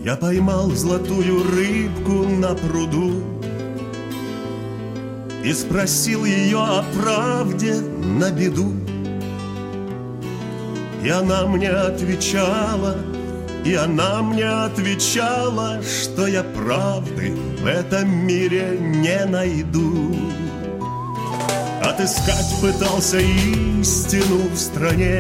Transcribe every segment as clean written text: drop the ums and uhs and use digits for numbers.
Я поймал золотую рыбку на пруду и спросил ее о правде на беду. И она мне отвечала, что я правды в этом мире не найду. Отыскать пытался истину в стране,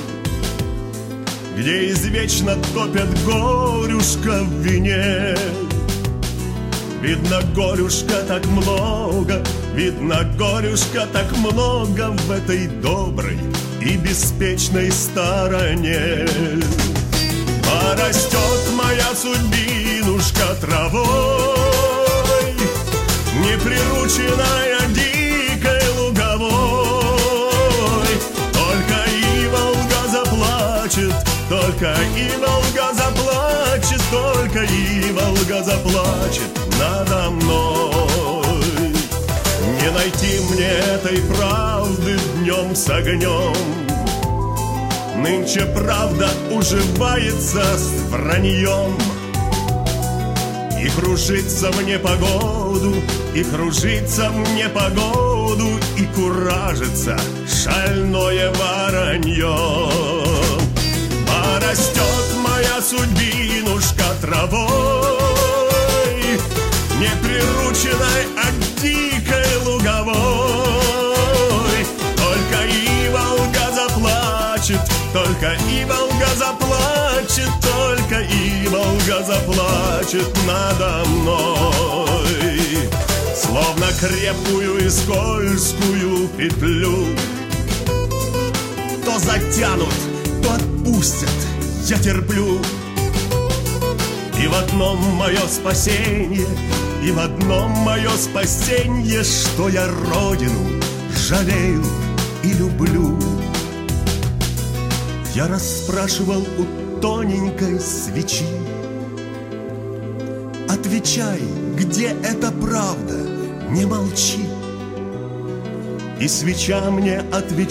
где извечно топят горюшка в вине. Видно, горюшка так много, в этой доброй и беспечной стороне. Порастет моя судьбинушка травой, неприрученная дикой луговой. Только и Волга заплачет, надо мной. Не найти мне этой правды днем с огнем. Нынче правда уживается с враньем. И кружится мне погоду, и куражится шальное воронье. Порастет моя судьбинушка травой, неприрученной от дикой луговой. Только и Волга заплачет, надо мной. Словно крепкую и скользкую петлю то затянут, то отпустят, я терплю. И в одном мое спасенье, что я родину жалею и люблю. Я расспрашивал у тоненькой свечи: отвечай, где эта правда, не молчи. И свеча мне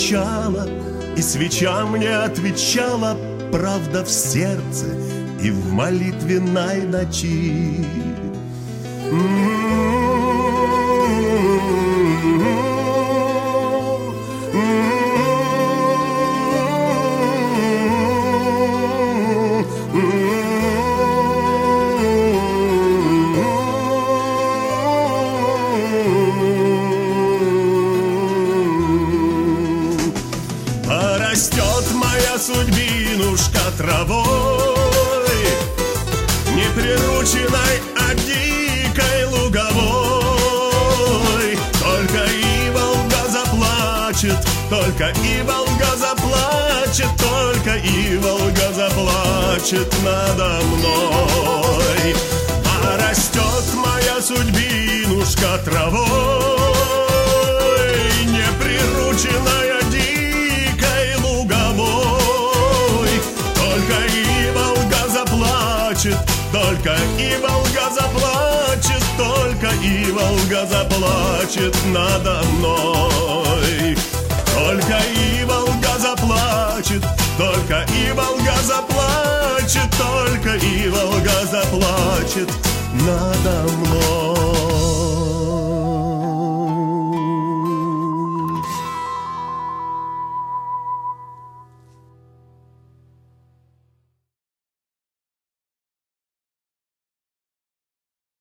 отвечала, правда в сердце и в молитвенной ночи. Порастет моя судьбинушка травой, неприрученной от дикой луговой. Только и Волга заплачет надо мной. Порастет моя судьбинушка травой, неприрученная дикой луговой. Только и Волга заплачет надо мной. Только и Волга заплачет надо мной.